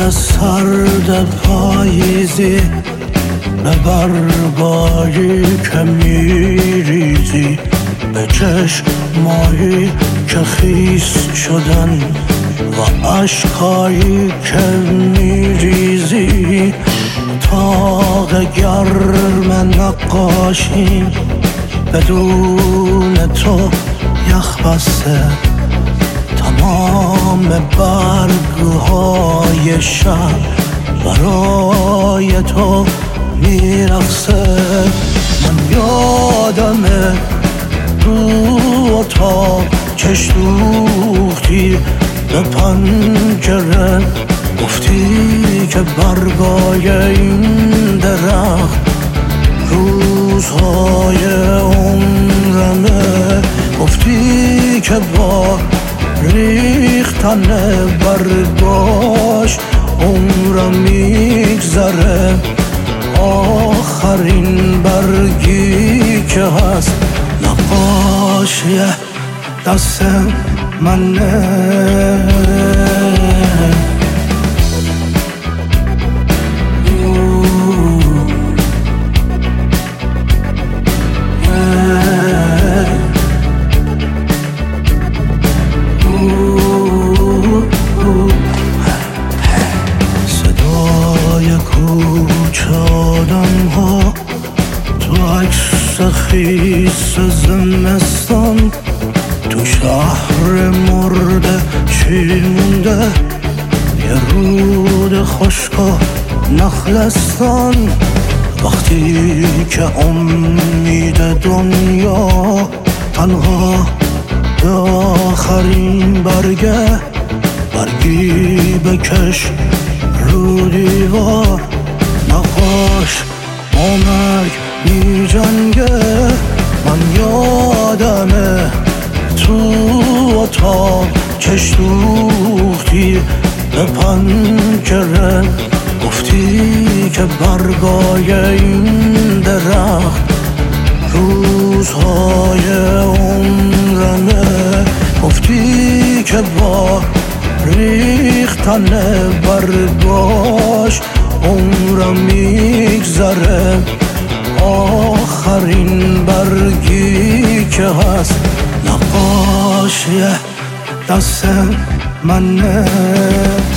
سرد پاییزی به برگایی که میریزی، به چشمایی که خیس شدن و اشکایی که میریزی. تاق گرم نقاشی بدون تو یخ بسته، تمام برگهای شب برای تو میرقصه. من یادمه تو اتاق چش دوختی به پنجره، گفتی که برگای این درخت روزهای عمرمه، گفتی که با ریختن برگاش عمرم میگذره. آخرین برگی که هست نقاشی دست منه. آدم‌ها تو عکس خیس زمستان، تو شهر مرده چی مونده؟ یه رود خشک و نخلستان. وقتی که امید دنیا تنها به آخرین برگی بکش رو دیوار. نقاش مرگ می جنگه. من یادمه تو اتاق چش دوختی به پنجره، گفتی که برگای این درخت روزهای عمرمه، گفتی که با ریختن برگاش عمرم میگذره. آخرین برگی که هست نقاشی دست منه.